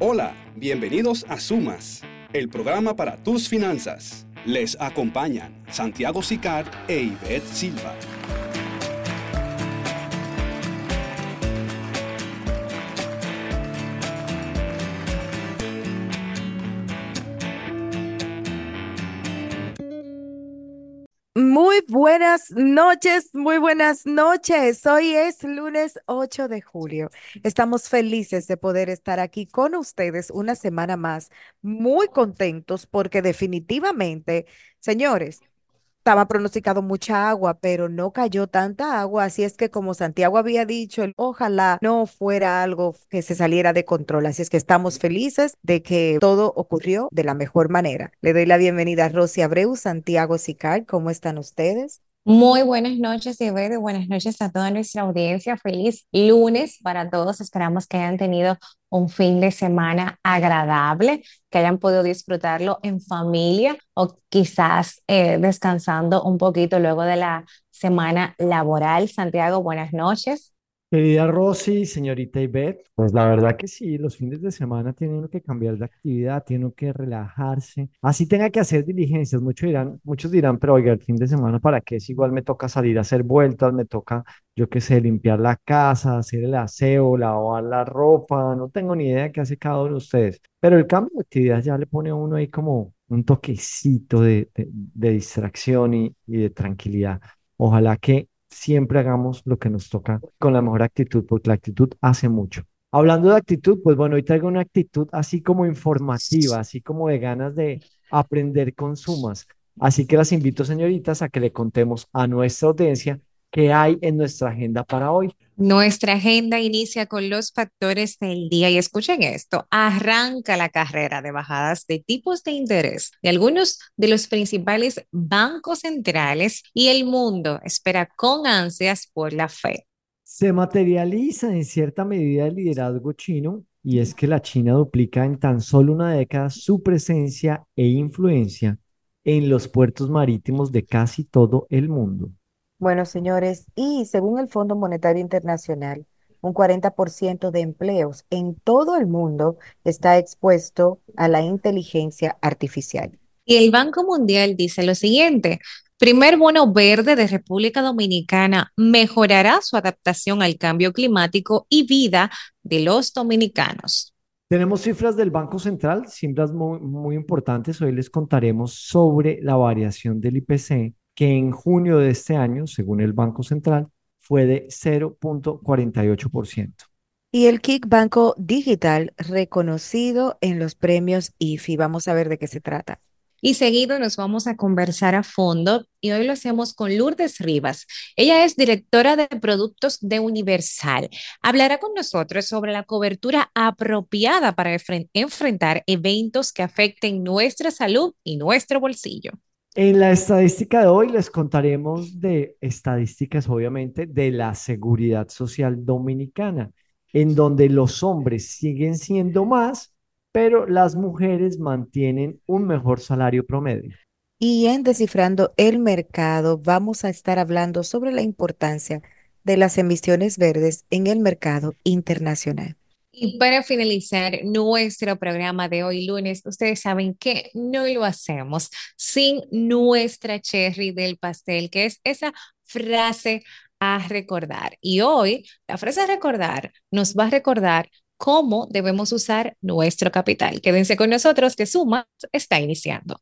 Hola, bienvenidos a Sumas, el programa para tus finanzas. Les acompañan Santiago Sicar e Ivette Silva. Muy buenas noches, muy buenas noches. Hoy es lunes 8 de julio. Estamos felices de poder estar aquí con ustedes una semana más, muy contentos porque definitivamente, señores, estaba pronosticado mucha agua, pero no cayó tanta agua, así es que como Santiago había dicho, ojalá no fuera algo que se saliera de control, así es que estamos felices de que todo ocurrió de la mejor manera. Le doy la bienvenida a Rosy Abreu, Santiago Sicar, ¿cómo están ustedes? Muy buenas noches, Iber, buenas noches a toda nuestra audiencia. Feliz lunes para todos. Esperamos que hayan tenido un fin de semana agradable, que hayan podido disfrutarlo en familia o quizás descansando un poquito luego de la semana laboral. Santiago, buenas noches. Querida Rosy, señorita Ivette, pues la verdad que sí, los fines de semana tiene uno que cambiar de actividad, tiene uno que relajarse, así tenga que hacer diligencias, muchos dirán, pero oiga, el fin de semana, ¿para qué? Si igual me toca salir a hacer vueltas, me toca, yo qué sé, limpiar la casa, hacer el aseo, lavar la ropa, no tengo ni idea qué hace cada uno de ustedes, pero el cambio de actividad ya le pone a uno ahí como un toquecito de distracción y de tranquilidad. Ojalá que siempre hagamos lo que nos toca con la mejor actitud, porque la actitud hace mucho. Hablando de actitud, pues bueno, hoy traigo una actitud así como informativa, así como de ganas de aprender con sumas. Así que las invito, señoritas, a que le contemos a nuestra audiencia qué hay en nuestra agenda para hoy. Nuestra agenda inicia con los factores del día y escuchen esto, arranca la carrera de bajadas de tipos de interés de algunos de los principales bancos centrales y el mundo espera con ansias por la fe. Se materializa en cierta medida el liderazgo chino y es que la China duplica en tan solo una década su presencia e influencia en los puertos marítimos de casi todo el mundo. Bueno, señores, y según el Fondo Monetario Internacional, un 40% de empleos en todo el mundo está expuesto a la inteligencia artificial. Y el Banco Mundial dice lo siguiente, primer bono verde de República Dominicana mejorará su adaptación al cambio climático y vida de los dominicanos. Tenemos cifras del Banco Central, cifras muy importantes. Hoy les contaremos sobre la variación del IPC, que en junio de este año, según el Banco Central, fue de 0,48%. Y el Kick Banco Digital reconocido en los premios IFI. Vamos a ver de qué se trata. Y seguido nos vamos a conversar a fondo y hoy lo hacemos con Lourdes Rivas. Ella es directora de productos de Universal. Hablará con nosotros sobre la cobertura apropiada para enfrentar eventos que afecten nuestra salud y nuestro bolsillo. En la estadística de hoy les contaremos de estadísticas, obviamente, de la seguridad social dominicana, en donde los hombres siguen siendo más, pero las mujeres mantienen un mejor salario promedio. Y en Descifrando el Mercado vamos a estar hablando sobre la importancia de las emisiones verdes en el mercado internacional. Y para finalizar nuestro programa de hoy lunes, ustedes saben que no lo hacemos sin nuestra cherry del pastel, que es esa frase a recordar. Y hoy la frase a recordar nos va a recordar cómo debemos usar nuestro capital. Quédense con nosotros que Suma está iniciando.